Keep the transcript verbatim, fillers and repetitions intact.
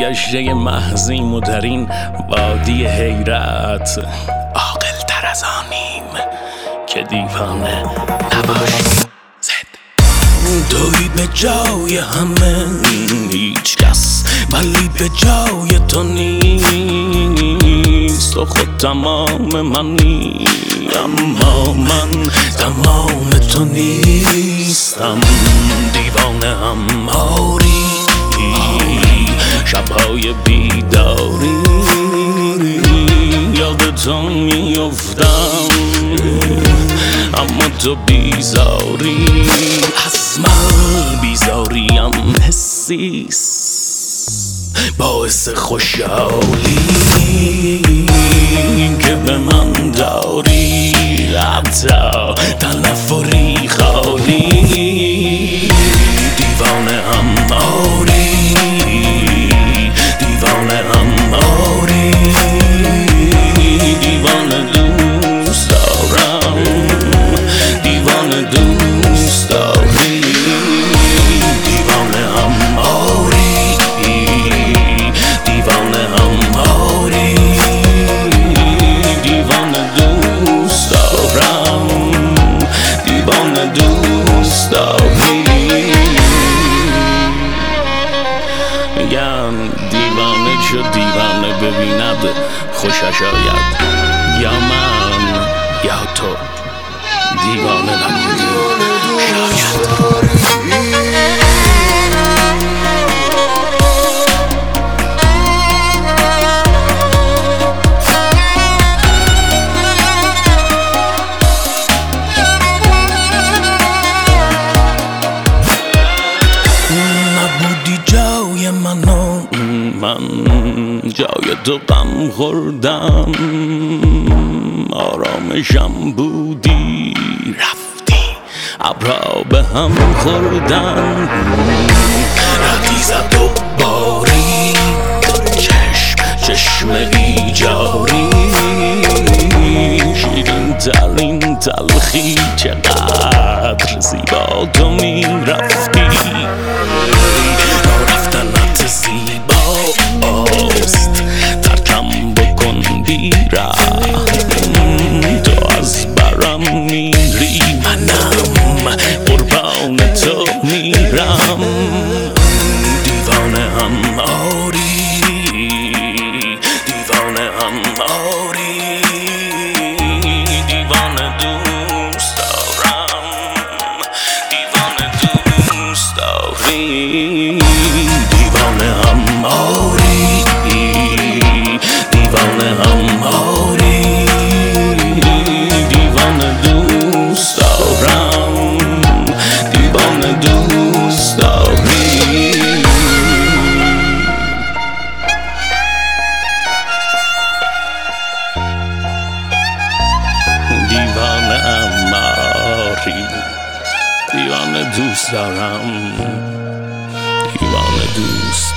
سرگشته محضیم و در این وادی حیرت عاقل تر از آنیم که دیوانه نباشیم. توی به جای همه هیچ کس ولی به جای تو نیست، تو خود تمام منی اما من تمام تو نیستم. دیوانه هم آری شبهای بیداری یاد تو میافتم اما تو بیزاری از من بیزاریم حسیست باعث خوشحالی که به من داری حتی تنفری خالی. دیوانه هم آری دیوانه هم آری دیوانه دوست دارم دیوانه دوست داری دیوانه هم آری دیوانه هم آری دیوانه دوست دارم دیوانه دوست داری. میگن دیوانه چو دیوانه ببیند خوشش آید، یا من یا تو دیوانه نبودی شاید. نبودی جای منو من جای تو غم خوردم، آرامشم بودی رفتی ابرا به هم خوردن. ردی زد و باری چشم چشم ایجاری شیرین ترین تلخی چقدر زیبا تو می رفتی. رفتنت زیباست ترکم بکن بیرم تو از برم میری منم قربان تو میرم. دیوانه هم آری دیوانه هم آری دیوانه دوست دارم دیوانه دوست داری دیوانه هم آری دیوانه هم آری دیوانه دوست دارم دیوانه دوست داری. دیوانه هم آری دیوانه دوست دارم دیوانه دوست